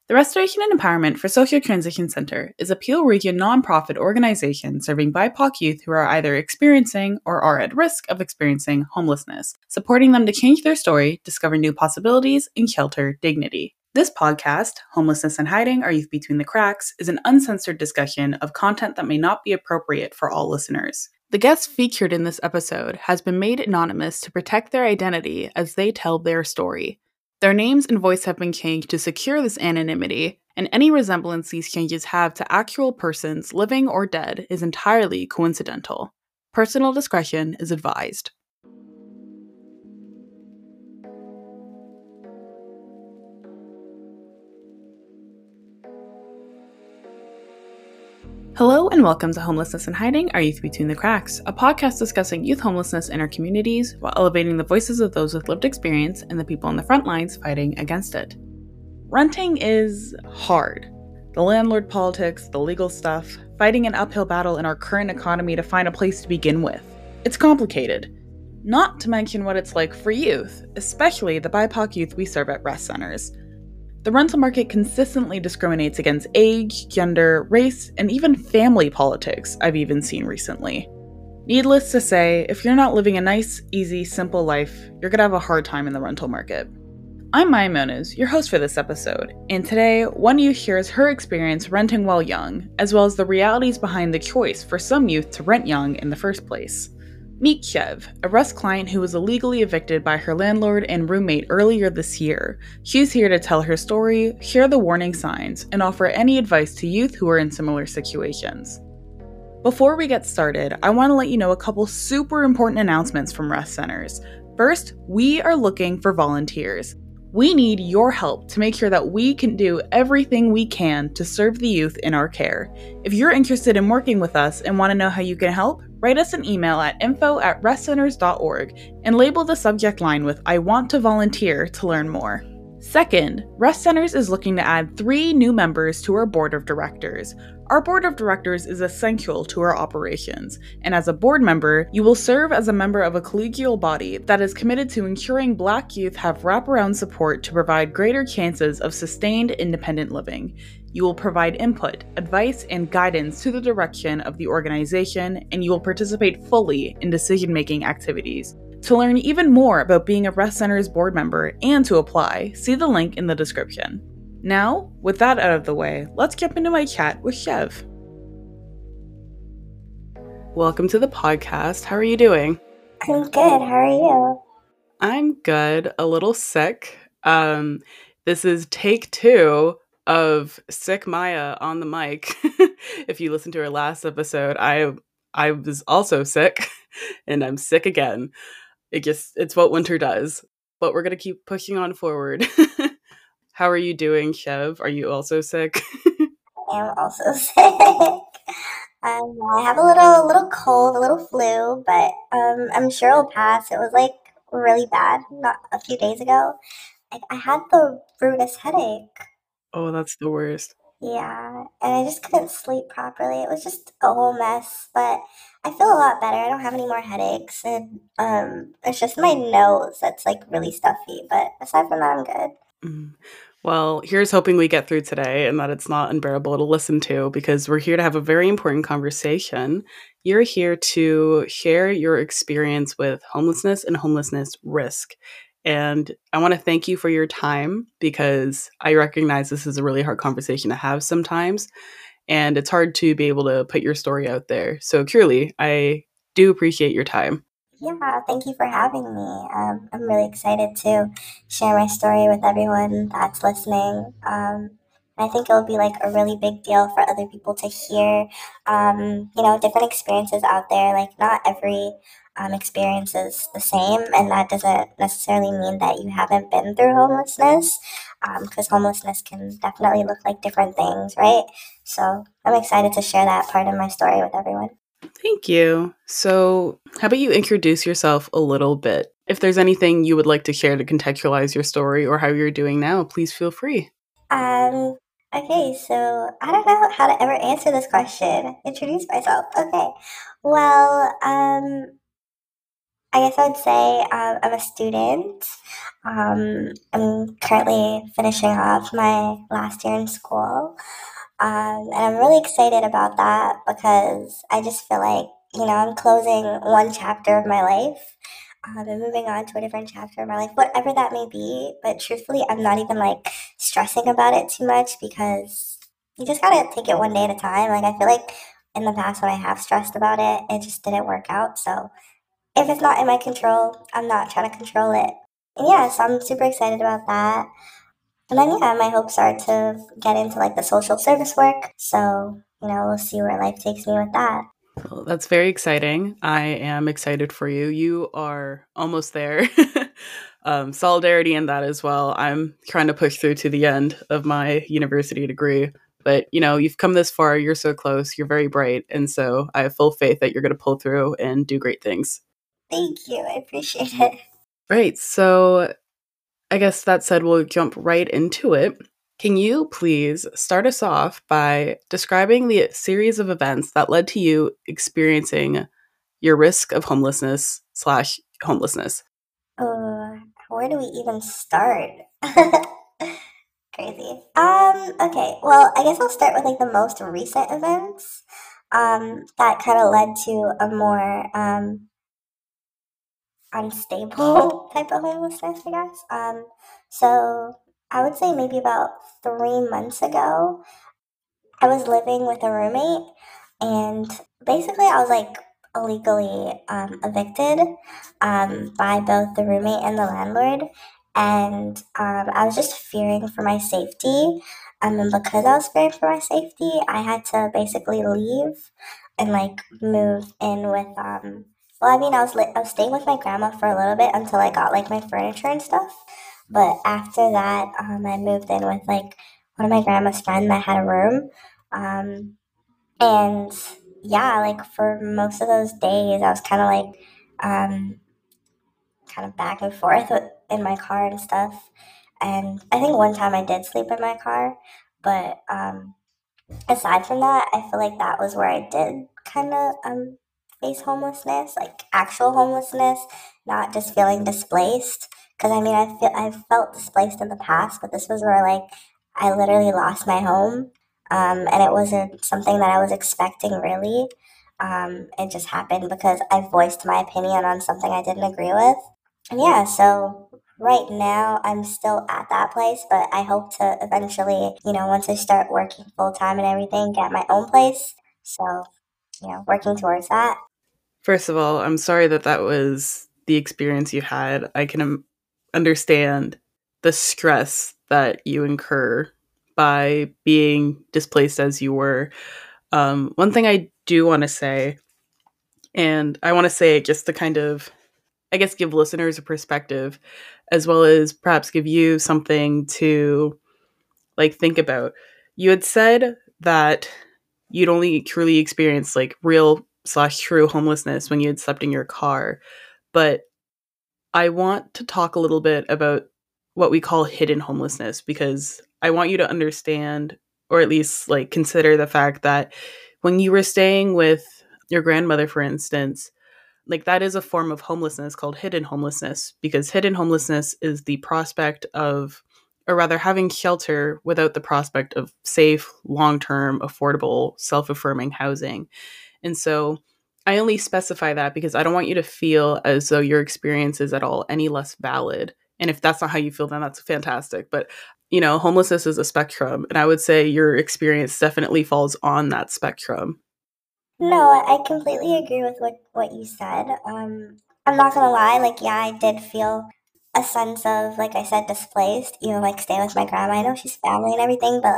The Restoration and Empowerment for Social Transition Center is a Peel Region nonprofit organization serving BIPOC youth who are either experiencing or are at risk of experiencing homelessness, supporting them to change their story, discover new possibilities, and shelter dignity. This podcast, Homelessness and Hiding Our Youth Between the Cracks, is an uncensored discussion of content that may not be appropriate for all listeners. The guest featured in this episode has been made anonymous to protect their identity as they tell their story. Their names and voice have been changed to secure this anonymity, and any resemblance these changes have to actual persons, living or dead, is entirely coincidental. Personal discretion is advised. Hello and welcome to Homelessness and Hiding Our Youth Between the Cracks, a podcast discussing youth homelessness in our communities while elevating the voices of those with lived experience and the people on the front lines fighting against it. Renting is hard. The landlord politics, the legal stuff, fighting an uphill battle in our current economy to find a place to begin with. It's complicated. Not to mention what it's like for youth, especially the BIPOC youth we serve at rest centers. The rental market consistently discriminates against age, gender, race, and even family politics, I've even seen recently. Needless to say, if you're not living a nice, easy, simple life, you're gonna have a hard time in the rental market. I'm Maya Moniz, your host for this episode, and today, one youth shares her experience renting while young, as well as the realities behind the choice for some youth to rent young in the first place. Meet Chev, a rest client who was illegally evicted by her landlord and roommate earlier this year. She's here to tell her story, share the warning signs, and offer any advice to youth who are in similar situations. Before we get started, I want to let you know a couple super important announcements from rest centers. First, we are looking for volunteers. We need your help to make sure that we can do everything we can to serve the youth in our care. If you're interested in working with us and want to know how you can help, write us an email at info@restcenters.org and label the subject line with "I want to volunteer" to learn more. Second, Rest Centers is looking to add 3 new members to our board of directors. Our board of directors is essential to our operations, and as a board member, you will serve as a member of a collegial body that is committed to ensuring Black youth have wraparound support to provide greater chances of sustained independent living. You will provide input, advice, and guidance to the direction of the organization, and you will participate fully in decision-making activities. To learn even more about being a Rest Centers board member and to apply, see the link in the description. Now, with that out of the way, let's jump into my chat with Chev. Welcome to the podcast. How are you doing? I'm good. How are you? I'm good. A little sick. This is take 2 of Sick Maya on the mic. If you listened to her last episode, I was also sick, and I'm sick again. It's what winter does. But we're gonna keep pushing on forward. How are you doing, Chev? Are you also sick? I am also sick. I have a little cold, a little flu, but I'm sure it'll pass. It was like really bad not a few days ago. I had the rudest headache. Oh, that's the worst. Yeah, and I just couldn't sleep properly. It was just a whole mess, but I feel a lot better. I don't have any more headaches, and it's just my nose that's like really stuffy. But aside from that, I'm good. Mm. Well, here's hoping we get through today and that it's not unbearable to listen to, because we're here to have a very important conversation. You're here to share your experience with homelessness and homelessness risk. And I want to thank you for your time, because I recognize this is a really hard conversation to have sometimes. And it's hard to be able to put your story out there. So truly, I do appreciate your time. Yeah, thank you for having me. I'm really excited to share my story with everyone that's listening. I think it'll be like a really big deal for other people to hear, different experiences out there. Like, not every experience is the same, and that doesn't necessarily mean that you haven't been through homelessness, because homelessness can definitely look like different things, right? So I'm excited to share that part of my story with everyone. Thank you. So, how about you introduce yourself a little bit? If there's anything you would like to share to contextualize your story or how you're doing now, please feel free. Okay, so I don't know how to ever answer this question. Introduce myself. Okay. Well, I guess I would say I'm a student. I'm currently finishing off my last year in school. And I'm really excited about that because I just feel like, I'm closing one chapter of my life and moving on to a different chapter of my life, whatever that may be. But truthfully, I'm not even like stressing about it too much because you just gotta take it one day at a time. Like, I feel like in the past when I have stressed about it, it just didn't work out. So if it's not in my control, I'm not trying to control it. And yeah, so I'm super excited about that. And then yeah, my hopes are to get into like the social service work. So, we'll see where life takes me with that. Well, that's very exciting. I am excited for you. You are almost there. Solidarity in that as well. I'm trying to push through to the end of my university degree. But, you've come this far. You're so close. You're very bright. And so I have full faith that you're going to pull through and do great things. Thank you. I appreciate it. Right. So I guess that said, we'll jump right into it. Can you please start us off by describing the series of events that led to you experiencing your risk of homelessness/homelessness? Where do we even start? Crazy. Okay. Well, I guess I'll start with like the most recent events. That kind of led to a more unstable type of homelessness, I guess. So I would say maybe about 3 months ago, I was living with a roommate, and basically, I was like illegally evicted by both the roommate and the landlord. And I was just fearing for my safety. And because I was fearing for my safety, I had to basically leave and like move in with. Well, I mean, I was staying with my grandma for a little bit until I got like my furniture and stuff. But after that, I moved in with like one of my grandma's friends that had a room. Um, and yeah, like for most of those days, I was kind of like, kind of back and forth in my car and stuff. And I think one time I did sleep in my car, but aside from that, I feel like that was where I did kind of face homelessness, like actual homelessness, not just feeling displaced. Because I mean, I've felt displaced in the past, but this was where like I literally lost my home, and it wasn't something that I was expecting really. It just happened because I voiced my opinion on something I didn't agree with. And yeah, so right now I'm still at that place, but I hope to eventually, once I start working full time and everything, get my own place. So, working towards that. First of all, I'm sorry that that was the experience you had. I can understand the stress that you incur by being displaced as you were. One thing I do want to say, and I want to say it just to kind of, I guess, give listeners a perspective, as well as perhaps give you something to like think about. You had said that you'd only truly experienced like real/true homelessness when you had slept in your car. But I want to talk a little bit about what we call hidden homelessness because I want you to understand, or at least like consider the fact that when you were staying with your grandmother, for instance, like that is a form of homelessness called hidden homelessness because hidden homelessness is the prospect of, or rather having shelter without the prospect of safe, long-term, affordable, self-affirming housing. And so I only specify that because I don't want you to feel as though your experience is at all any less valid. And if that's not how you feel, then that's fantastic. But, homelessness is a spectrum. And I would say your experience definitely falls on that spectrum. No, I completely agree with what you said. I'm not gonna lie, like, yeah, I did feel a sense of, like I said, displaced, like staying with my grandma. I know she's family and everything, but,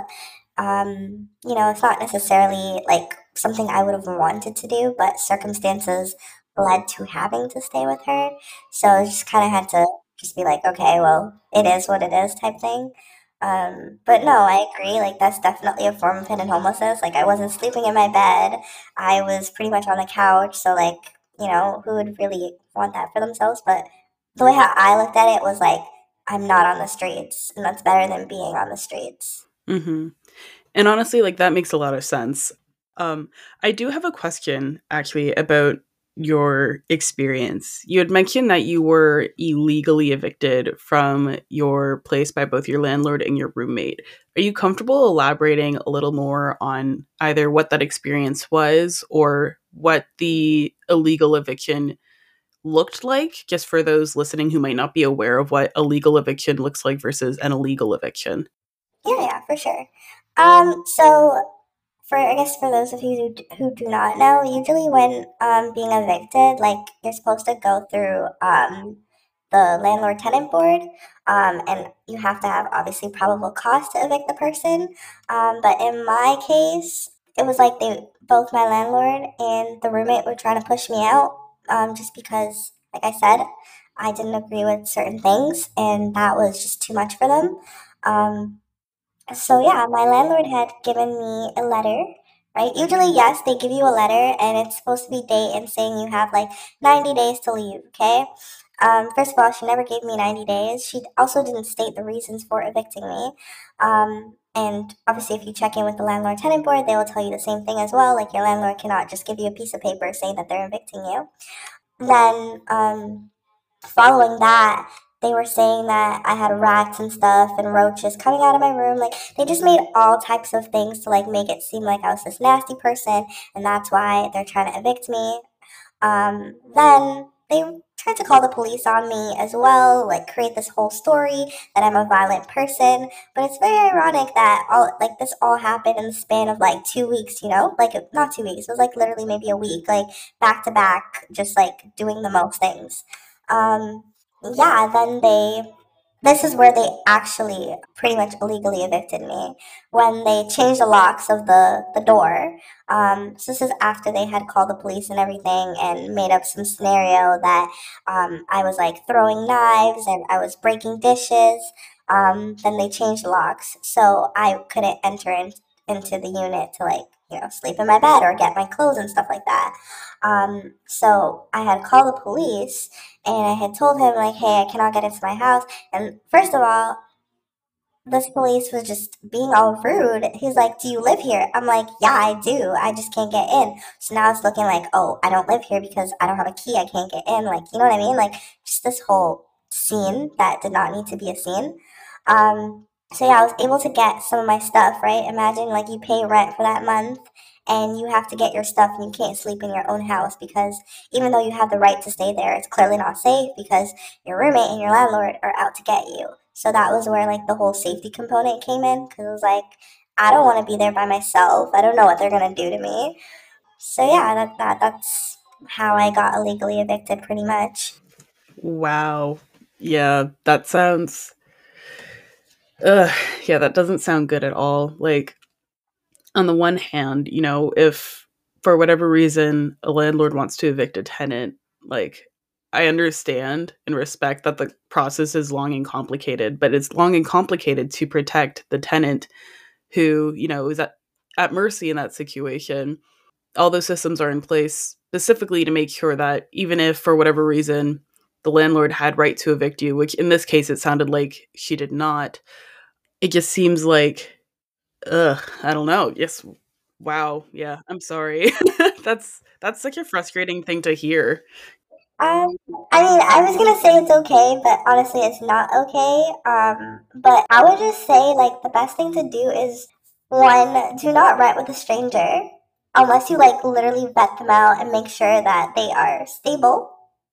it's not necessarily like something I would have wanted to do, but circumstances led to having to stay with her. So I just kind of had to just be like, okay, well, it is what it is type thing. But no, I agree. Like, that's definitely a form of hidden homelessness. Like, I wasn't sleeping in my bed. I was pretty much on the couch, so like, who would really want that for themselves? But the way how I looked at it was like, I'm not on the streets, and that's better than being on the streets. Mm-hmm. And honestly, like that makes a lot of sense. I do have a question actually about your experience. You had mentioned that you were illegally evicted from your place by both your landlord and your roommate. Are you comfortable elaborating a little more on either what that experience was or what the illegal eviction looked like, just for those listening who might not be aware of what a legal eviction looks like versus an illegal eviction? Yeah, for sure. So for I guess for those of you who do not know, usually when being evicted, like you're supposed to go through the landlord tenant board, and you have to have obviously probable cause to evict the person. But in my case, it was like they both my landlord and the roommate were trying to push me out, just because, like I said, I didn't agree with certain things, and that was just too much for them. Um, so yeah, my landlord had given me a letter, right? Usually, yes, they give you a letter and it's supposed to be date and saying you have like 90 days to leave, okay? First of all, she never gave me 90 days. She also didn't state the reasons for evicting me. And obviously, if you check in with the landlord tenant board, they will tell you the same thing as well. Like your landlord cannot just give you a piece of paper saying that they're evicting you. Then, following that, they were saying that I had rats and stuff and roaches coming out of my room. Like they just made all types of things to like make it seem like I was this nasty person, and that's why they're trying to evict me. Then they tried to call the police on me as well, like create this whole story that I'm a violent person. But it's very ironic that all like this all happened in the span of like 2 weeks, like not 2 weeks, it was like literally maybe a week, like back to back, just like doing the most things. Um, yeah, then this is where they actually pretty much illegally evicted me when they changed the locks of the door. So this is after they had called the police and everything and made up some scenario that I was like throwing knives and I was breaking dishes. Then they changed the locks so I couldn't enter into the unit to like sleep in my bed or get my clothes and stuff like that. So I had called the police and I had told him like, hey, I cannot get into my house. And first of all, this police was just being all rude. He's like, do you live here? I'm like, yeah, I do. I just can't get in. So now it's looking like, oh, I don't live here because I don't have a key. I can't get in. Like, you know what I mean? Like, just this whole scene that did not need to be a scene. So yeah, I was able to get some of my stuff, right? Imagine like you pay rent for that month and you have to get your stuff and you can't sleep in your own house because even though you have the right to stay there, it's clearly not safe because your roommate and your landlord are out to get you. So that was where like the whole safety component came in because it was like I don't want to be there by myself. I don't know what they're gonna do to me. So yeah, that's how I got illegally evicted, pretty much. Wow. Yeah, that sounds. Ugh, yeah, that doesn't sound good at all. Like, on the one hand, if for whatever reason a landlord wants to evict a tenant, like, I understand and respect that the process is long and complicated, but it's long and complicated to protect the tenant who, is at mercy in that situation. All those systems are in place specifically to make sure that even if for whatever reason the landlord had right to evict you, which in this case it sounded like she did not, it just seems like, I don't know. Yes. Wow. Yeah. I'm sorry. That's such a frustrating thing to hear. Um, I mean, I was gonna say it's okay, but honestly, it's not okay. But I would just say, like, the best thing to do is one, do not rent with a stranger unless you, like, literally vet them out and make sure that they are stable.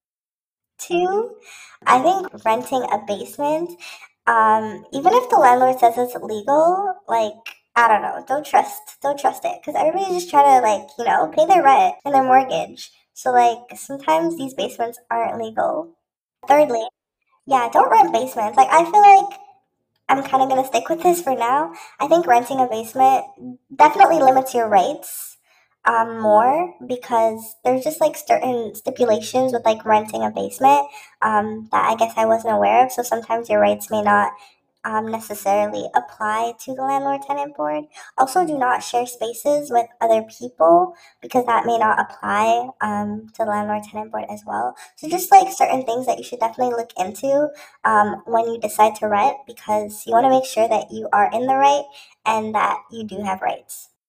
Two, I think renting a basement, even if the landlord says it's illegal, like, I don't know, don't trust it, because everybody's just trying to, like, pay their rent and their mortgage. So, like, sometimes these basements aren't legal. Thirdly, yeah, don't rent basements. Like, I feel like I'm kind of going to stick with this for now. I think renting a basement definitely limits your rights more because there's just like certain stipulations with like renting a basement that I guess I wasn't aware of. So sometimes your rights may not necessarily apply to the landlord tenant board. Also, do not share spaces with other people because that may not apply to the landlord tenant board as well. So, just like certain things that you should definitely look into when you decide to rent because you want to make sure that you are in the right and that you do have rights.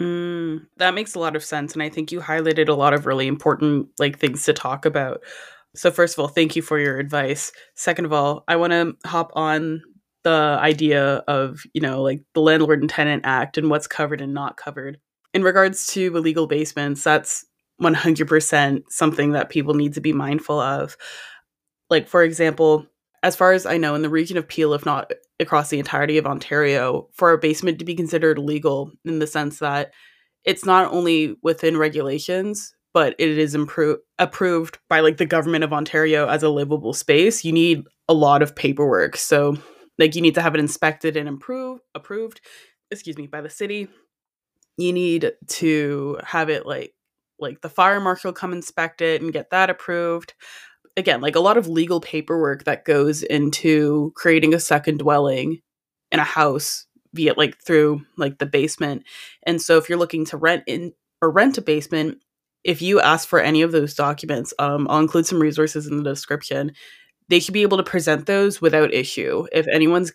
That makes a lot of sense. And I think you highlighted a lot of really important like things to talk about. So first of all, thank you for your advice. Second of all, I want to hop on the idea of, like the Landlord and Tenant Act and what's covered and not covered. In regards to illegal basements, that's 100% something that people need to be mindful of. Like, for example, as far as I know, in the region of Peel, if not across the entirety of Ontario, for a basement to be considered legal in the sense that it's not only within regulations, but it is approved by like the government of Ontario as a livable space, you need a lot of paperwork. So like you need to have it inspected and approved, by the city. You need to have it like the fire marshal come inspect it and get that approved. Again, like a lot of legal paperwork that goes into creating a second dwelling in a house via like through like the basement. And so if you're looking to rent a basement, if you ask for any of those documents, I'll include some resources in the description. They should be able to present those without issue. If anyone's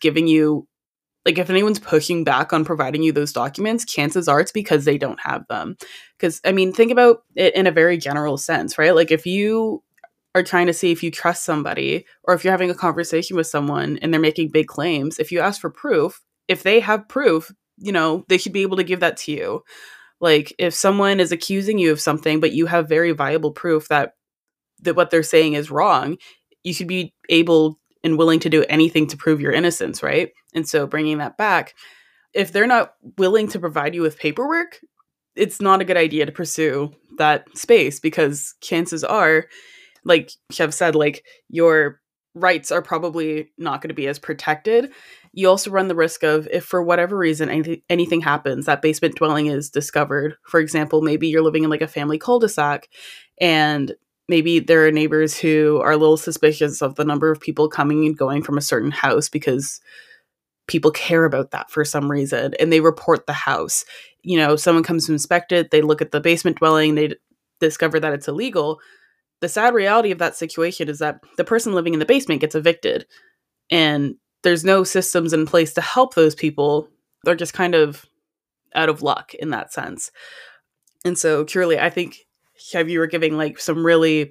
pushing back on providing you those documents, chances are it's because they don't have them. Because, I mean, think about it in a very general sense, right? Like if you are trying to see if you trust somebody, or if you're having a conversation with someone and they're making big claims, if you ask for proof, if they have proof, they should be able to give that to you. Like if someone is accusing you of something, but you have very viable proof that what they're saying is wrong, you should be able and willing to do anything to prove your innocence, right? And so bringing that back, if they're not willing to provide you with paperwork, it's not a good idea to pursue that space, because chances are, like Chev said, like your rights are probably not going to be as protected. You also run the risk of, if for whatever reason anything happens, that basement dwelling is discovered. For example, maybe you're living in like a family cul-de-sac, and maybe there are neighbors who are a little suspicious of the number of people coming and going from a certain house because people care about that for some reason, and they report the house. Someone comes to inspect it, they look at the basement dwelling, they discover that it's illegal. The sad reality of that situation is that the person living in the basement gets evicted, and there's no systems in place to help those people. They're just kind of out of luck in that sense. And so, truly, I think, Chev, you were giving like some really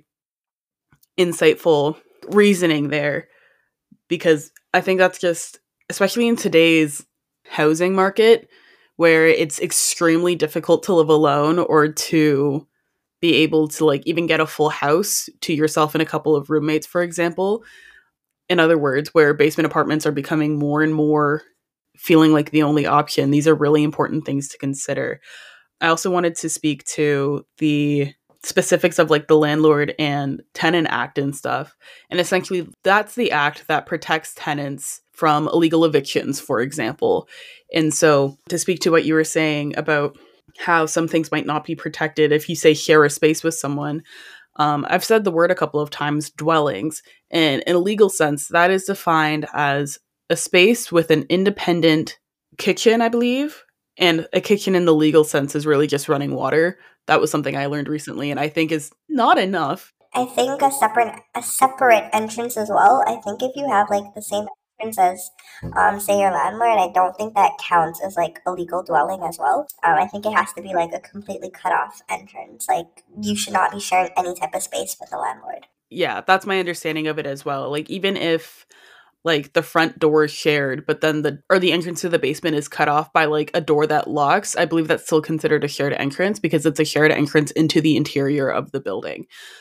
insightful reasoning there, because I think that's just, especially in today's housing market, where it's extremely difficult to live alone or to be able to like even get a full house to yourself and a couple of roommates, for example. In other words, where basement apartments are becoming more and more feeling like the only option. These are really important things to consider. I also wanted to speak to the specifics of like the Landlord and Tenant Act and stuff. And essentially that's the act that protects tenants from illegal evictions, for example. And so to speak to what you were saying about how some things might not be protected if you say share a space with someone, I've said the word a couple of times, dwellings. And in a legal sense, that is defined as a space with an independent kitchen, I believe. And a kitchen in the legal sense is really just running water. That was something I learned recently, and I think is not enough. I think a separate entrance as well. I think if you have like the same entrance as say your landlord, I don't think that counts as like a legal dwelling as well. I think it has to be like a completely cut off entrance. Like you should not be sharing any type of space with the landlord. Yeah, that's my understanding of it as well. Like even if like the front door is shared, but then the entrance to the basement is cut off by like a door that locks, I believe that's still considered a shared entrance because it's a shared entrance into the interior of the building.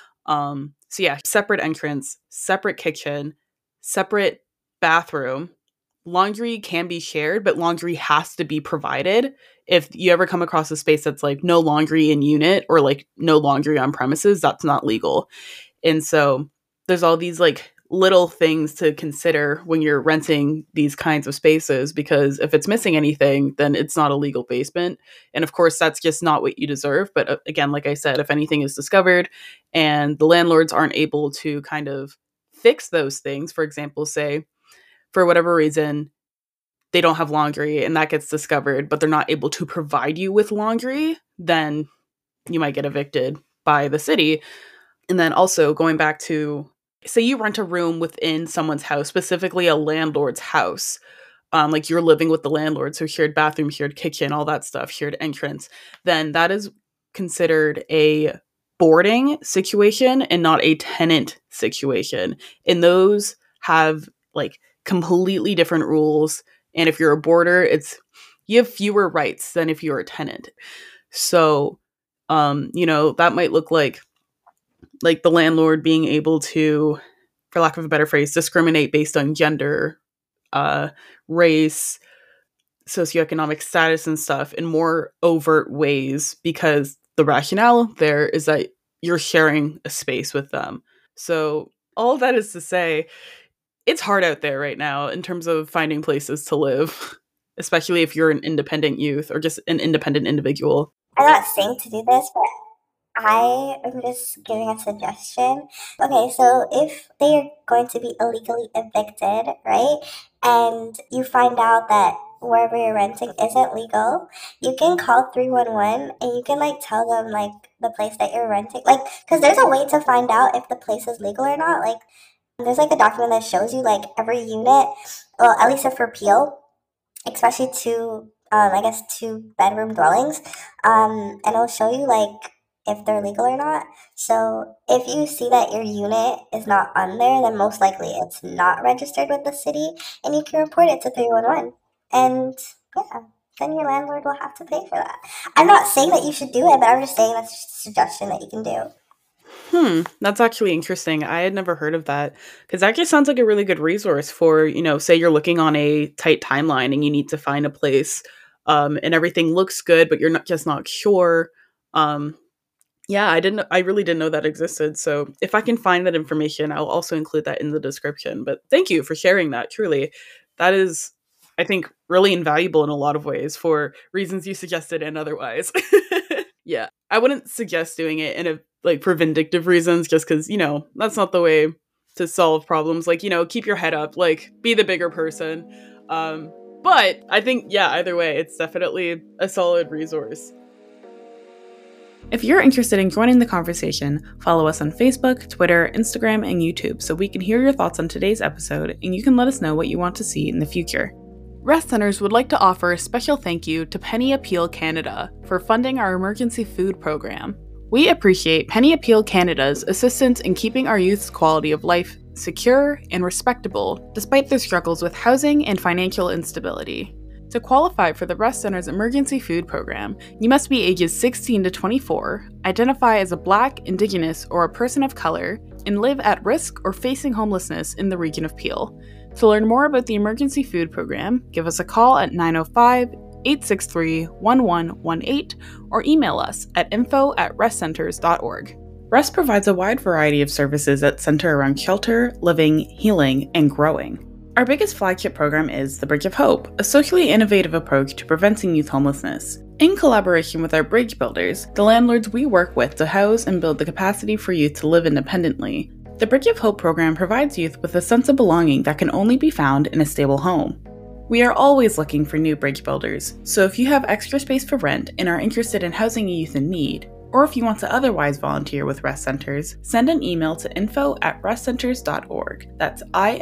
So yeah, separate entrance, separate kitchen, separate bathroom. Laundry can be shared, but laundry has to be provided. If you ever come across a space that's like no laundry in unit or like no laundry on premises, that's not legal. And so there's all these like little things to consider when you're renting these kinds of spaces, because if it's missing anything, then it's not a legal basement. And of course, that's just not what you deserve. But again, like I said, if anything is discovered and the landlords aren't able to kind of fix those things, for example, say for whatever reason, they don't have laundry and that gets discovered, but they're not able to provide you with laundry, then you might get evicted by the city. And then also going back to, say you rent a room within someone's house, specifically a landlord's house. like you're living with the landlord, so shared bathroom, shared kitchen, all that stuff, shared entrance, then that is considered a boarding situation and not a tenant situation. And those have like completely different rules. And if you're a boarder, you have fewer rights than if you're a tenant. So, that might look like the landlord being able to, for lack of a better phrase, discriminate based on gender, race, socioeconomic status and stuff in more overt ways, because the rationale there is that you're sharing a space with them. So all of that is to say, it's hard out there right now in terms of finding places to live, especially if you're an independent youth or just an independent individual. I'm not saying to do this, but I am just giving a suggestion. Okay, so if they are going to be illegally evicted, right, and you find out that wherever you're renting isn't legal, you can call 311 and you can like tell them like the place that you're renting, like, because there's a way to find out if the place is legal or not. Like, there's like a document that shows you like every unit, well, at least for Peel, especially I guess 2 bedroom dwellings, and it'll show you like if they're legal or not. So if you see that your unit is not on there, then most likely it's not registered with the city, and you can report it to 311. And yeah, then your landlord will have to pay for that. I'm not saying that you should do it, but I'm just saying that's just a suggestion that you can do. That's actually interesting. I had never heard of that, because that just sounds like a really good resource for, say you're looking on a tight timeline and you need to find a place, and everything looks good, but you're not sure. Yeah, I really didn't know that existed. So if I can find that information, I'll also include that in the description. But thank you for sharing that. Truly, that is, I think, really invaluable in a lot of ways for reasons you suggested and otherwise. Yeah, I wouldn't suggest doing it for vindictive reasons, just because, that's not the way to solve problems. Like, keep your head up, like, be the bigger person. But I think, yeah, either way, it's definitely a solid resource. If you're interested in joining the conversation, follow us on Facebook, Twitter, Instagram, and YouTube so we can hear your thoughts on today's episode and you can let us know what you want to see in the future. Rest Centers would like to offer a special thank you to Penny Appeal Canada for funding our emergency food program. We appreciate Penny Appeal Canada's assistance in keeping our youth's quality of life secure and respectable despite their struggles with housing and financial instability. To qualify for the Rest Center's emergency food program, you must be ages 16 to 24, identify as a Black, Indigenous, or a person of color, and live at risk or facing homelessness in the region of Peel. To learn more about the emergency food program, give us a call at 905-863-1118 or email us at info@restcenters.org. Rest provides a wide variety of services that center around shelter, living, healing, and growing. Our biggest flagship program is the Bridge of Hope, a socially innovative approach to preventing youth homelessness. In collaboration with our bridge builders, the landlords we work with to house and build the capacity for youth to live independently, the Bridge of Hope program provides youth with a sense of belonging that can only be found in a stable home. We are always looking for new bridge builders, so if you have extra space for rent and are interested in housing a youth in need, or if you want to otherwise volunteer with Rest Centers, send an email to info@restcenters.org. That's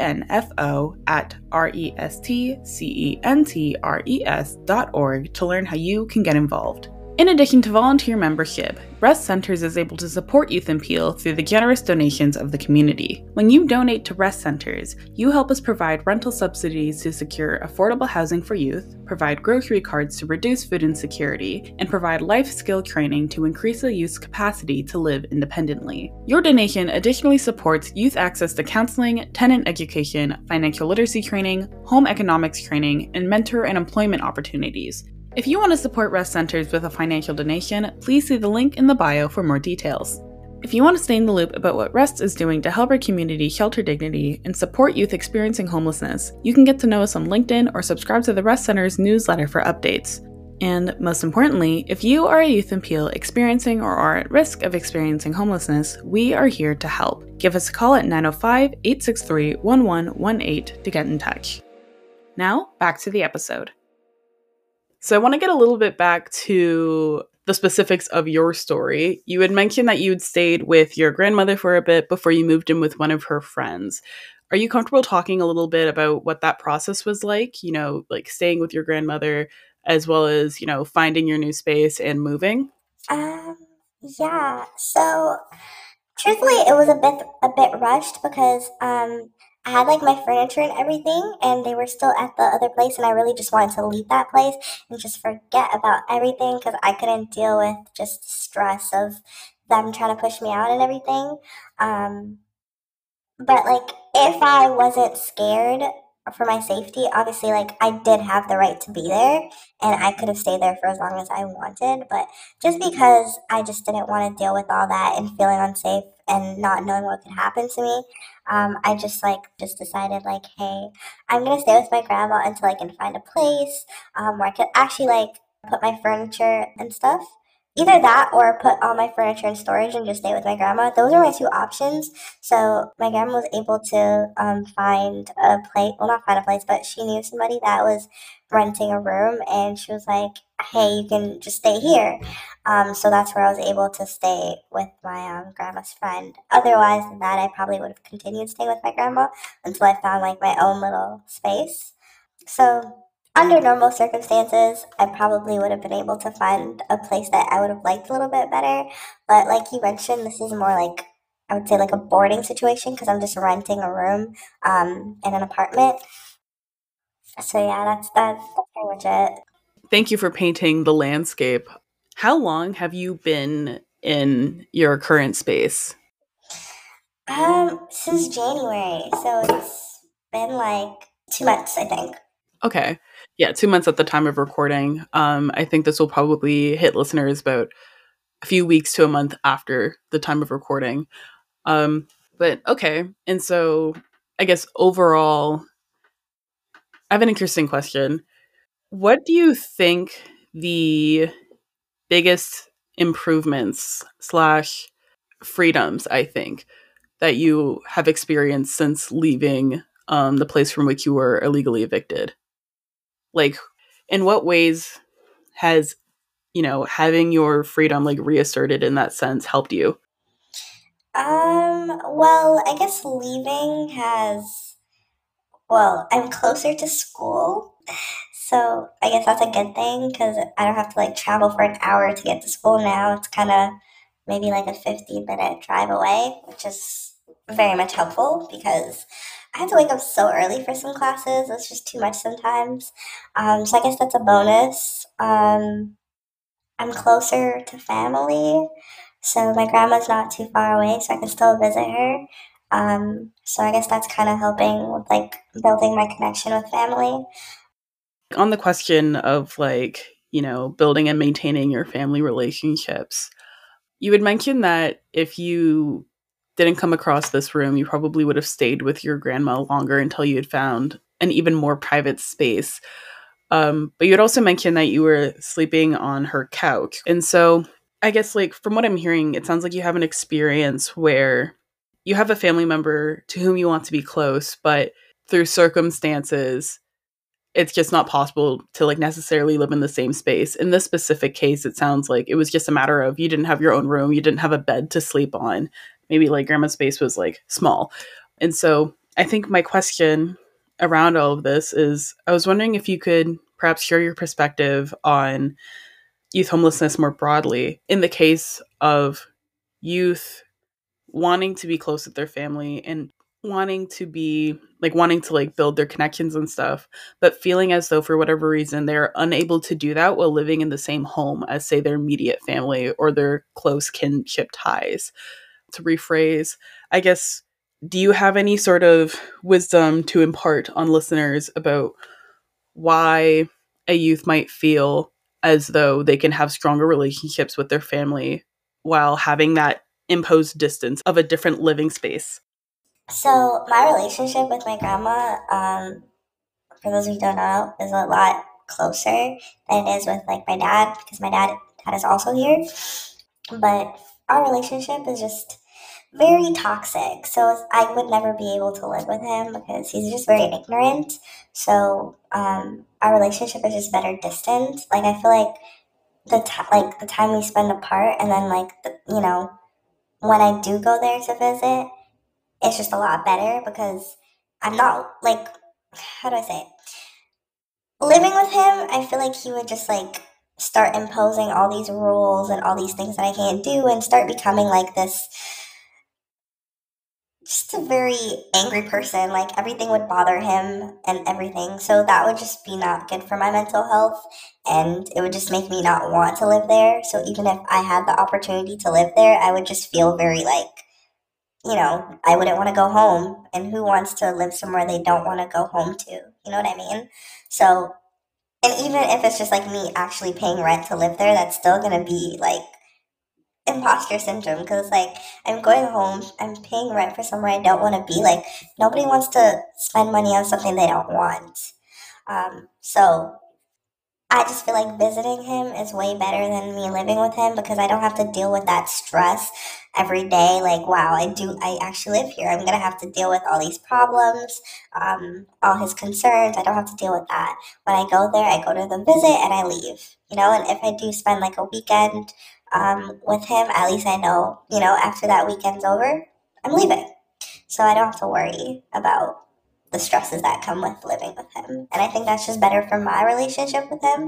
info@restcenters.org to learn how you can get involved. In addition to volunteer membership, Rest Centers is able to support Youth in Peel through the generous donations of the community. When you donate to Rest Centers, you help us provide rental subsidies to secure affordable housing for youth, provide grocery cards to reduce food insecurity, and provide life skill training to increase the youth's capacity to live independently. Your donation additionally supports youth access to counseling, tenant education, financial literacy training, home economics training, and mentor and employment opportunities. If you want to support Rest Centers with a financial donation, please see the link in the bio for more details. If you want to stay in the loop about what Rest is doing to help our community shelter dignity and support youth experiencing homelessness, you can get to know us on LinkedIn or subscribe to the Rest Center's newsletter for updates. And most importantly, if you are a youth in Peel experiencing or are at risk of experiencing homelessness, we are here to help. Give us a call at 905-863-1118 to get in touch. Now, back to the episode. So I want to get a little bit back to the specifics of your story. You had mentioned that you had stayed with your grandmother for a bit before you moved in with one of her friends. Are you comfortable talking a little bit about what that process was like, like staying with your grandmother as well as, finding your new space and moving? Um, yeah. So truthfully, it was a bit rushed because I had like my furniture and everything, and they were still at the other place, and I really just wanted to leave that place and just forget about everything because I couldn't deal with just the stress of them trying to push me out and everything. Um, but like if I wasn't scared for my safety, obviously like I did have the right to be there and I could have stayed there for as long as I wanted, but just because I just didn't want to deal with all that and feeling unsafe and not knowing what could happen to me, I just decided like, hey, I'm gonna stay with my grandma until I can find a place where I could actually like put my furniture and stuff. Either that or put all my furniture in storage and just stay with my grandma. Those are my two options. So my grandma was able to find a place, well, not find a place, but she knew somebody that was renting a room, and she was like, "Hey, you can just stay here." So that's where I was able to stay with my grandma's friend. Otherwise than that, I probably would have continued staying with my grandma until I found like my own little space. So, under normal circumstances, I probably would have been able to find a place that I would have liked a little bit better. But, like you mentioned, this is more like, I would say, like a boarding situation because I'm just renting a room in an apartment. So, yeah, that's pretty much it. Thank you for painting the landscape. How long have you been in your current space? Since January. So, it's been like 2 months, I think. Okay. Yeah, 2 months at the time of recording. I think this will probably hit listeners about a few weeks to a month after the time of recording. Um, but okay. And so I guess overall, I have an interesting question. What do you think the biggest improvements slash freedoms, I think, that you have experienced since leaving the place from which you were illegally evicted? Like, in what ways has, having your freedom like reasserted in that sense helped you? Well, I guess leaving has, well, I'm closer to school. So I guess that's a good thing because I don't have to like travel for an hour to get to school now. It's kind of maybe like a 15-minute drive away, which is very much helpful because I have to wake up so early for some classes. It's just too much sometimes. So I guess that's a bonus. I'm closer to family, so my grandma's not too far away, so I can still visit her. So I guess that's kind of helping with like building my connection with family. On the question of like, building and maintaining your family relationships, you had mentioned that if you didn't come across this room, you probably would have stayed with your grandma longer until you had found an even more private space. But you had also mentioned that you were sleeping on her couch. And so I guess, like, from what I'm hearing, it sounds like you have an experience where you have a family member to whom you want to be close, but through circumstances, it's just not possible to like necessarily live in the same space. In this specific case, it sounds like it was just a matter of you didn't have your own room, you didn't have a bed to sleep on. Maybe like grandma's space was like small. And so I think my question around all of this is I was wondering if you could perhaps share your perspective on youth homelessness more broadly in the case of youth wanting to be close with their family and wanting to like build their connections and stuff, but feeling as though for whatever reason they're unable to do that while living in the same home as say their immediate family or their close kinship ties. To rephrase, I guess, do you have any sort of wisdom to impart on listeners about why a youth might feel as though they can have stronger relationships with their family while having that imposed distance of a different living space? So my relationship with my grandma, for those who don't know, is a lot closer than it is with like my dad because my dad is also here. But our relationship is just very toxic. So I would never be able to live with him because he's just very ignorant. So our relationship is just better distant. Like I feel like the time we spend apart, and then like when I do go there to visit, it's just a lot better because I'm not like, how do I say it? Living with him, I feel like he would just like start imposing all these rules and all these things that I can't do and start becoming like this, just a very angry person. Like everything would bother him and everything. So that would just be not good for my mental health. And it would just make me not want to live there. So even if I had the opportunity to live there, I would just feel very like, I wouldn't want to go home. And who wants to live somewhere they don't want to go home to? You know what I mean? So, and even if it's just like me actually paying rent to live there, that's still going to be like imposter syndrome because like I'm going home, I'm paying rent for somewhere I don't want to be. Like nobody wants to spend money on something they don't want. So I just feel like visiting him is way better than me living with him because I don't have to deal with that stress every day. Like, wow, I actually live here. I'm gonna have to deal with all these problems, all his concerns. I don't have to deal with that. When I go there, I go to the visit and I leave. And if I do spend like a weekend with him, at least I know, after that weekend's over, I'm leaving. So I don't have to worry about the stresses that come with living with him. And I think that's just better for my relationship with him.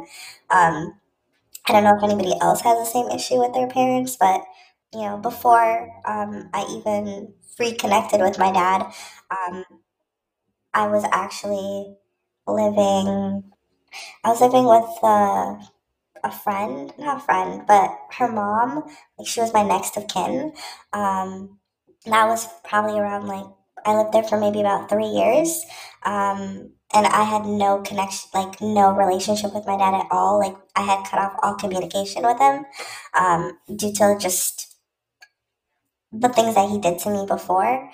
I don't know if anybody else has the same issue with their parents, but before I even reconnected with my dad, um, I was actually living. I was living with a friend, not a friend, but her mom. Like she was my next of kin. Um, that was probably around like I lived there for maybe about 3 years. And I had no connection, like no relationship with my dad at all. Like I had cut off all communication with him due to just the things that he did to me before.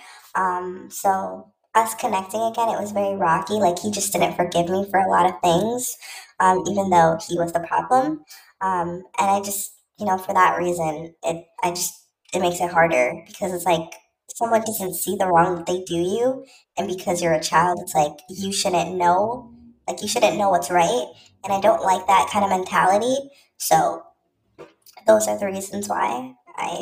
So us connecting again, it was very rocky. Like he just didn't forgive me for a lot of things, even though he was the problem. And I just, for that reason, it makes it harder because it's like someone doesn't see the wrong that they do you, and because you're a child, it's like you shouldn't know what's right. And I don't like that kind of mentality. So those are the reasons why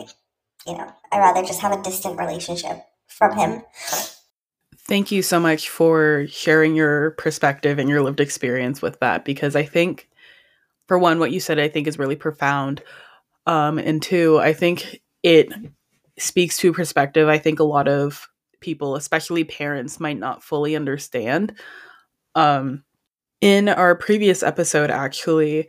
I rather just have a distant relationship from him. Thank you so much for sharing your perspective and your lived experience with that, because I think, for one, what you said, I think is really profound. And two, I think it speaks to perspective I think a lot of people, especially parents, might not fully understand. In our previous episode, actually,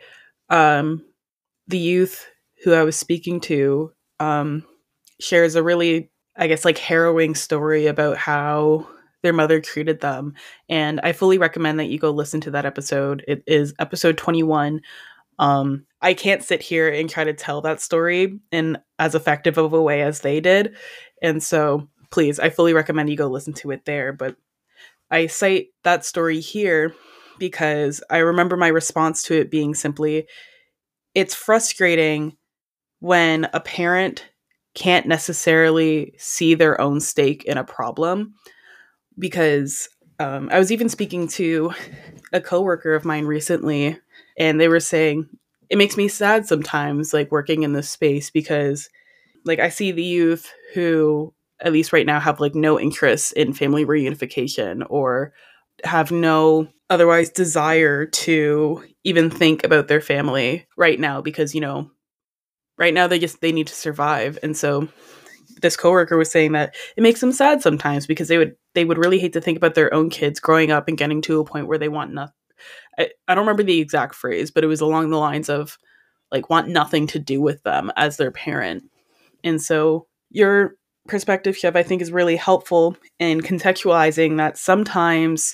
the youth who I was speaking to shares a really, I guess, like harrowing story about how their mother treated them. And I fully recommend that you go listen to that episode. It is episode 21. I can't sit here and try to tell that story in as effective of a way as they did. And so please, I fully recommend you go listen to it there. But I cite that story here because I remember my response to it being simply, it's frustrating when a parent can't necessarily see their own stake in a problem. Because I was even speaking to a coworker of mine recently, and they were saying it makes me sad sometimes, like working in this space, because like I see the youth who, at least right now, have like no interest in family reunification or have no otherwise desire to even think about their family right now, because right now they need to survive. And so this coworker was saying that it makes them sad sometimes because they would really hate to think about their own kids growing up and getting to a point where they want nothing. I don't remember the exact phrase, but it was along the lines of like want nothing to do with them as their parent. And so your perspective, Chev, I think is really helpful in contextualizing that sometimes,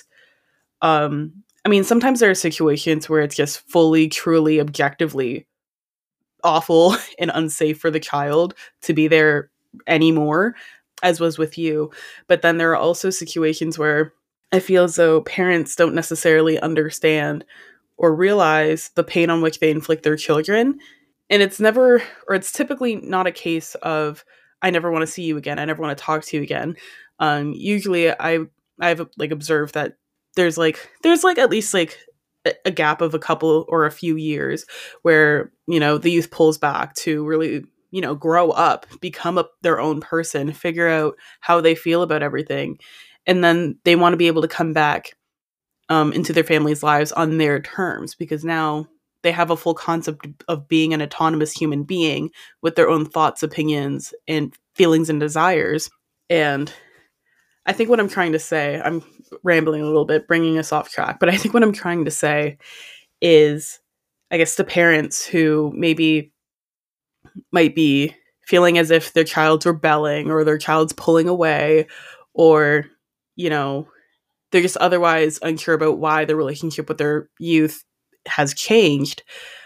sometimes there are situations where it's just fully, truly, objectively awful and unsafe for the child to be there anymore, as was with you. But then there are also situations where I feel as though parents don't necessarily understand or realize the pain on which they inflict their children. And it's typically not a case of, I never want to see you again, I never want to talk to you again. Usually I've like observed that there's at least like a gap of a couple or a few years where, the youth pulls back to really, grow up, become their own person, figure out how they feel about everything. and then they want to be able to come back into their family's lives on their terms, because now they have a full concept of being an autonomous human being with their own thoughts, opinions, and feelings and desires. And I think what I'm trying to say, I'm rambling a little bit, bringing us off track, but I think what I'm trying to say is, I guess, to parents who maybe might be feeling as if their child's rebelling or their child's pulling away, or, you know, they're just otherwise unsure about why the relationship with their youth has changed.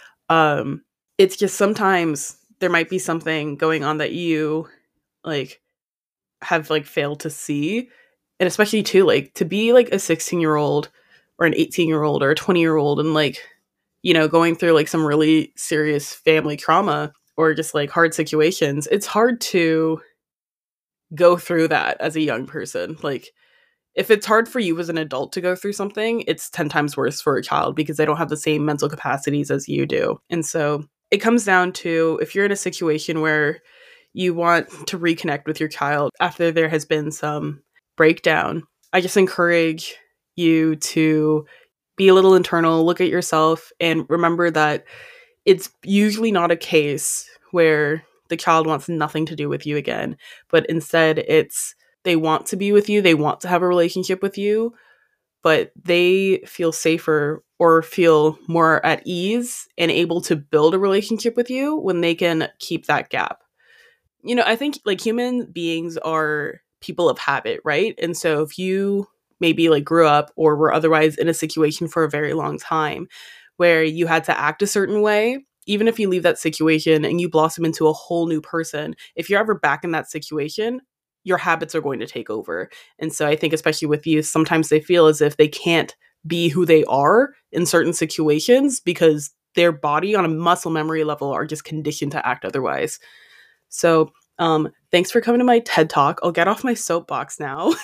It's just sometimes there might be something going on that you like have like failed to see. And especially too, like, to be like a 16-year-old or an 18-year-old or a 20-year-old and like, you know, going through like some really serious family trauma or just like hard situations, it's hard to go through that as a young person. Like, if it's hard for you as an adult to go through something, it's 10 times worse for a child because they don't have the same mental capacities as you do. And so it comes down to, if you're in a situation where you want to reconnect with your child after there has been some breakdown, I just encourage you to be a little internal, look at yourself, and remember that it's usually not a case where the child wants nothing to do with you again, but instead it's they want to be with you, they want to have a relationship with you, but they feel safer or feel more at ease and able to build a relationship with you when they can keep that gap. You know, I think like human beings are people of habit, right? And so if you maybe like grew up or were otherwise in a situation for a very long time where you had to act a certain way, even if you leave that situation and you blossom into a whole new person, if you're ever back in that situation, your habits are going to take over. And so I think, especially with youth, sometimes they feel as if they can't be who they are in certain situations because their body on a muscle memory level are just conditioned to act otherwise. So, thanks for coming to my TED Talk. I'll get off my soapbox now.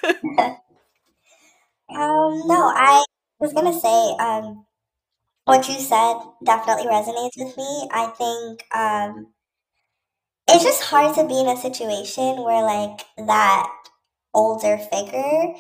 No, I was gonna say, what you said definitely resonates with me. I think it's just hard to be in a situation where like that older figure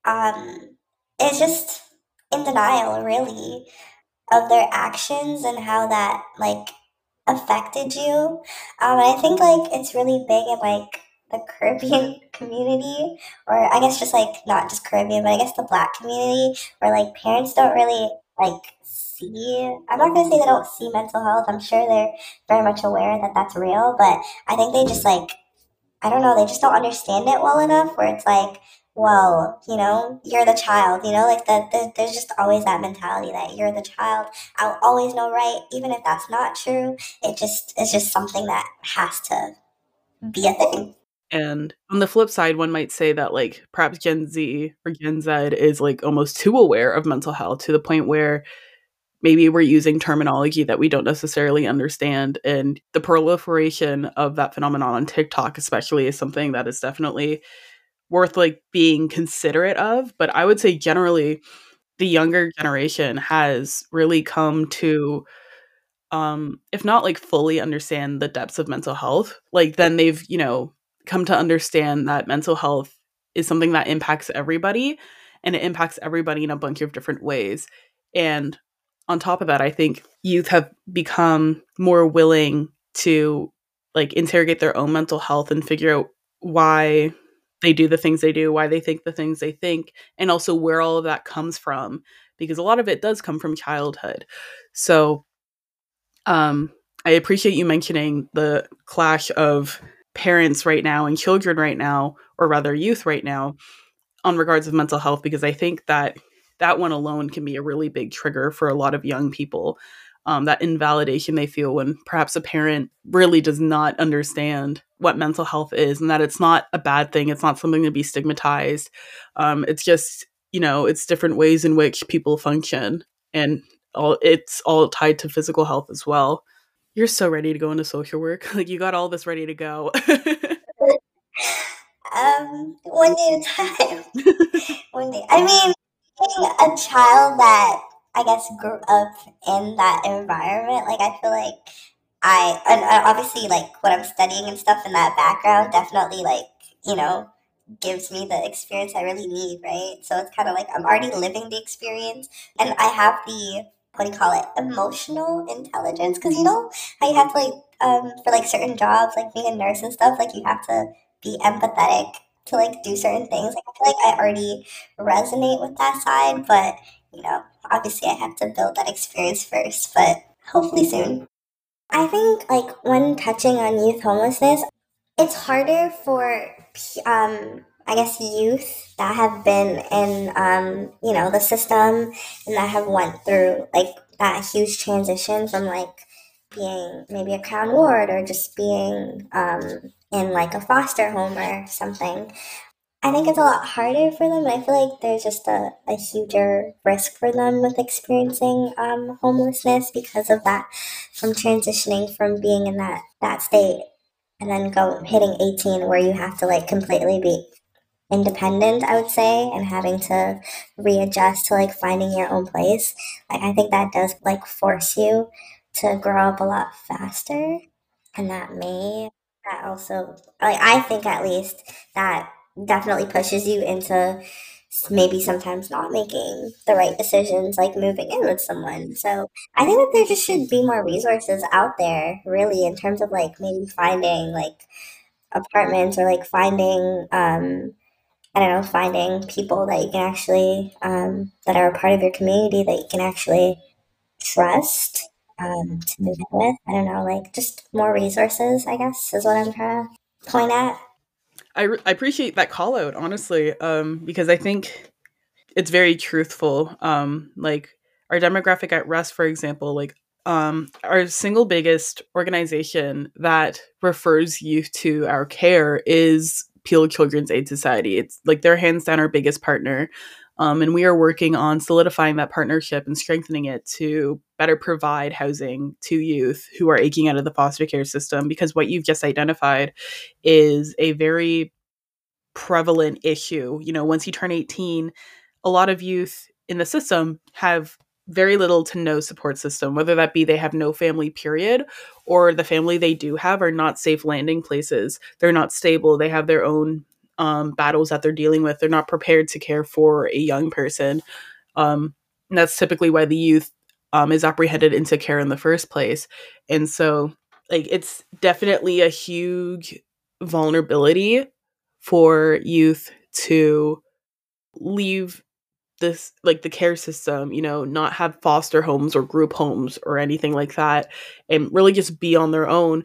is just in denial, really, of their actions and how that like affected you. And I think like it's really big in like the Caribbean community, or I guess just like not just Caribbean, but I guess the Black community, where like parents don't really like see. I'm not gonna say they don't see mental health. I'm sure they're very much aware that that's real, but I think they just like, I don't know, they just don't understand it well enough. Where it's like, well, you know, you're the child, you know, like there's just always that mentality that you're the child. I'll always know right, even if that's not true. It's just something that has to be a thing. And on the flip side, one might say that like perhaps Gen Z or Gen Z is like almost too aware of mental health to the point where maybe we're using terminology that we don't necessarily understand. And the proliferation of that phenomenon on TikTok, especially, is something that is definitely worth like being considerate of. But I would say generally, the younger generation has really come to, if not like fully understand the depths of mental health, like then they've, you know, come to understand that mental health is something that impacts everybody, and it impacts everybody in a bunch of different ways. And on top of that, I think youth have become more willing to like interrogate their own mental health and figure out why they do the things they do, why they think the things they think, and also where all of that comes from, because a lot of it does come from childhood. So I appreciate you mentioning the clash of parents right now and children right now, or rather youth right now, on regards of mental health, because I think that that one alone can be a really big trigger for a lot of young people. That invalidation they feel when perhaps a parent really does not understand what mental health is, and that it's not a bad thing. It's not something to be stigmatized. It's just, you know, it's different ways in which people function, and it's all tied to physical health as well. You're so ready to go into social work. Like, you got all this ready to go. One day at a time. One day. I mean, being a child that I guess grew up in that environment, like I feel like and obviously like what I'm studying and stuff in that background definitely like, you know, gives me the experience I really need, right? So it's kind of like I'm already living the experience, and I have the, what do you call it, emotional intelligence, because you know how you have to like for like certain jobs, like being a nurse and stuff, like you have to be empathetic to like do certain things. Like I feel like I already resonate with that side, but you know, obviously I have to build that experience first, but hopefully soon. I think like when touching on youth homelessness, it's harder for I guess youth that have been in you know, the system, and that have went through like that huge transition from like being maybe a crown ward or just being in like a foster home or something. I think it's a lot harder for them. I feel like there's just a huger risk for them with experiencing homelessness because of that, from transitioning from being in that state and then go hitting 18 where you have to like completely be independent, I would say, and having to readjust to like finding your own place. Like I think that does like force you to grow up a lot faster, and that also, like I think at least, that definitely pushes you into maybe sometimes not making the right decisions, like moving in with someone. So I think that there just should be more resources out there, really, in terms of like maybe finding like apartments, or like finding I don't know, finding people that you can actually that are a part of your community that you can actually trust to move in with. I don't know, like just more resources, I guess, is what I'm trying to point at. I appreciate that call out, honestly, because I think it's very truthful. Like our demographic at Rest, for example, like our single biggest organization that refers youth to our care is Peel Children's Aid Society. It's like they're hands down our biggest partner. And we are working on solidifying that partnership and strengthening it to better provide housing to youth who are aching out of the foster care system. Because what you've just identified is a very prevalent issue. You know, once you turn 18, a lot of youth in the system have very little to no support system, whether that be they have no family, period, or the family they do have are not safe landing places. They're not stable. They have their own battles that they're dealing with. They're not prepared to care for a young person. And that's typically why the youth is apprehended into care in the first place. And so, like, it's definitely a huge vulnerability for youth to leave this, like, the care system, you know, not have foster homes or group homes or anything like that, and really just be on their own.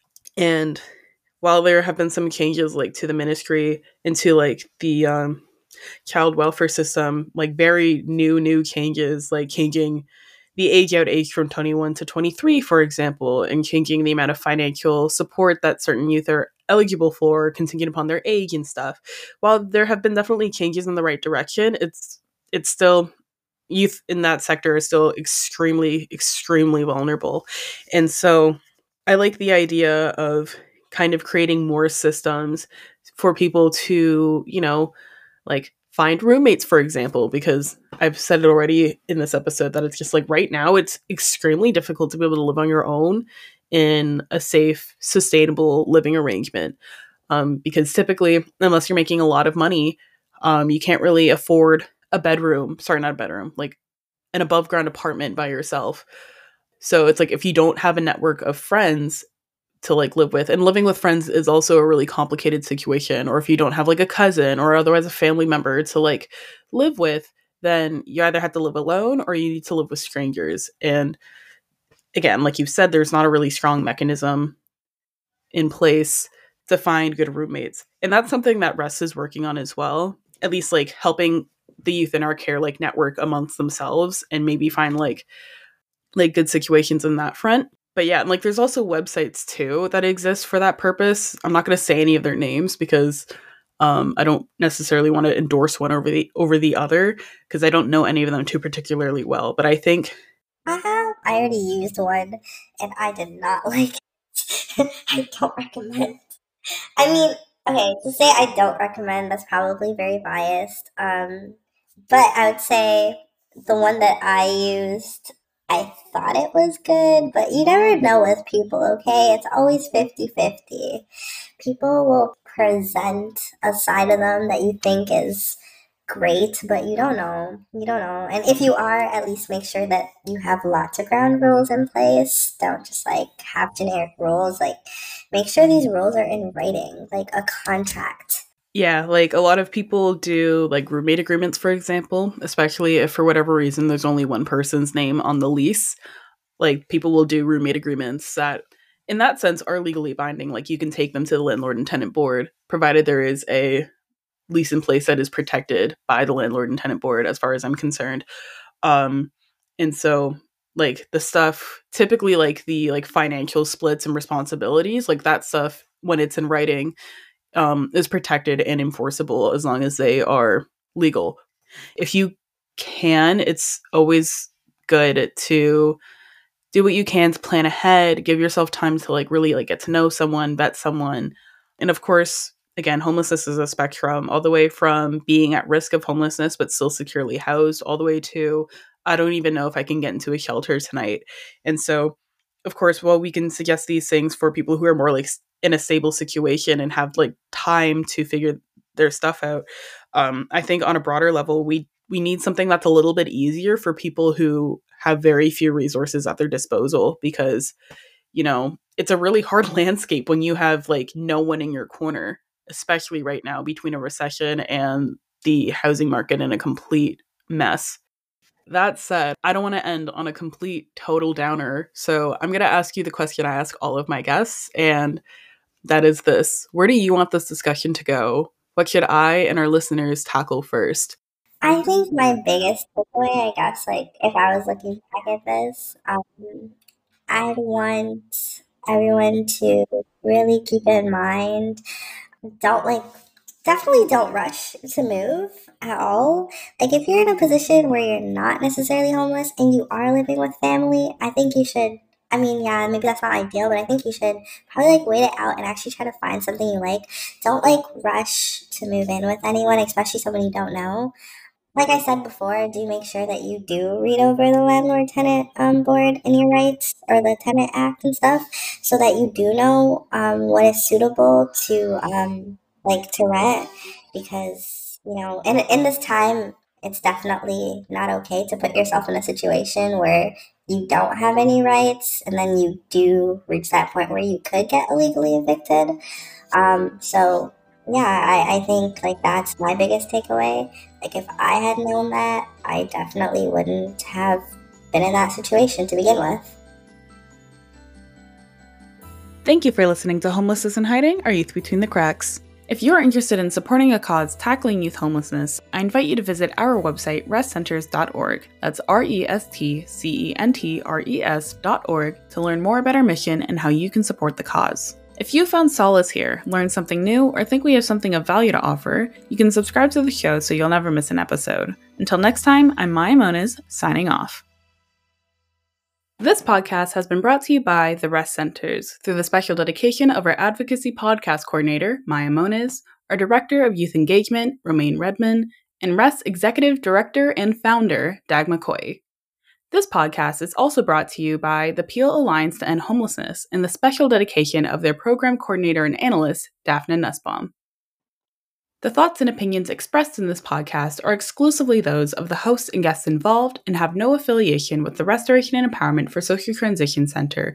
And while there have been some changes, like, to the ministry and to like the child welfare system, like very new changes, like changing the age out age from 21 to 23, for example, and changing the amount of financial support that certain youth are eligible for contingent upon their age and stuff. While there have been definitely changes in the right direction, it's still, youth in that sector is still extremely vulnerable. And so I like the idea of kind of creating more systems for people to, you know, like find roommates, for example, because I've said it already in this episode that it's just like right now it's extremely difficult to be able to live on your own in a safe, sustainable living arrangement. Because typically, unless you're making a lot of money, you can't really afford a bedroom. Sorry, not a bedroom, like an above ground apartment by yourself. So it's like if you don't have a network of friends to like live with, and living with friends is also a really complicated situation, or if you don't have like a cousin or otherwise a family member to like live with, then you either have to live alone or you need to live with strangers. And again, like you've said, there's not a really strong mechanism in place to find good roommates, and that's something that Rest is working on as well, at least like helping the youth in our care like network amongst themselves and maybe find like good situations in that front. But yeah, and like there's also websites too that exist for that purpose. I'm not going to say any of their names because I don't necessarily want to endorse one over the other because I don't know any of them too particularly well. But I think I already used one and I did not like it. I don't recommend. I mean, okay, to say I don't recommend, that's probably very biased. But I would say the one that I used, I thought it was good, but you never know with people, okay? It's always 50-50. People will present a side of them that you think is great, but you don't know. You don't know. And if you are, at least make sure that you have lots of ground rules in place. Don't just like have generic rules. Like make sure these rules are in writing, like a contract. Yeah, like a lot of people do like roommate agreements, for example, especially if for whatever reason there's only one person's name on the lease. Like people will do roommate agreements that in that sense are legally binding. Like you can take them to the landlord and tenant board, provided there is a lease in place that is protected by the landlord and tenant board, as far as I'm concerned. And so like the stuff, typically like the like financial splits and responsibilities, like that stuff when it's in writing, is protected and enforceable as long as they are legal. If you can, it's always good to do what you can to plan ahead, give yourself time to like really like get to know someone, vet someone. And of course, again, homelessness is a spectrum, all the way from being at risk of homelessness but still securely housed, all the way to I don't even know if I can get into a shelter tonight. And so, of course, while we can suggest these things for people who are more like in a stable situation and have like time to figure their stuff out, I think on a broader level, we need something that's a little bit easier for people who have very few resources at their disposal, because, you know, it's a really hard landscape when you have like no one in your corner, especially right now between a recession and the housing market in a complete mess. That said, I don't want to end on a complete total downer. So I'm going to ask you the question I ask all of my guests. And that is this: where do you want this discussion to go? What should I and our listeners tackle first? I think my biggest takeaway, I guess, like if I was looking back at this, I'd want everyone to really keep in mind, don't like, definitely don't rush to move at all. Like if you're in a position where you're not necessarily homeless and you are living with family, I think you should, I mean, yeah, maybe that's not ideal, but I think you should probably like wait it out and actually try to find something you like. Don't like rush to move in with anyone, especially someone you don't know. Like I said before, do make sure that you do read over the landlord tenant board and your rights, or the tenant act and stuff, so that you do know what is suitable to like to rent. Because you know, in this time, it's definitely not okay to put yourself in a situation where you don't have any rights, and then you do reach that point where you could get illegally evicted. So yeah, I think like that's my biggest takeaway. Like if I had known that, I definitely wouldn't have been in that situation to begin with. Thank you for listening to Homelessness in Hiding, Our Youth Between the Cracks. If you are interested in supporting a cause tackling youth homelessness, I invite you to visit our website, restcenters.org. That's restcenters.org to learn more about our mission and how you can support the cause. If you found solace here, learned something new, or think we have something of value to offer, you can subscribe to the show so you'll never miss an episode. Until next time, I'm Maya Moniz, signing off. This podcast has been brought to you by the Rest Centers through the special dedication of our advocacy podcast coordinator, Maya Moniz, our director of youth engagement, Romaine Redman, and Rest executive director and founder, Dag McCoy. This podcast is also brought to you by the Peel Alliance to End Homelessness and the special dedication of their program coordinator and analyst, Daphne Nussbaum. The thoughts and opinions expressed in this podcast are exclusively those of the hosts and guests involved and have no affiliation with the Restoration and Empowerment for Social Transition Center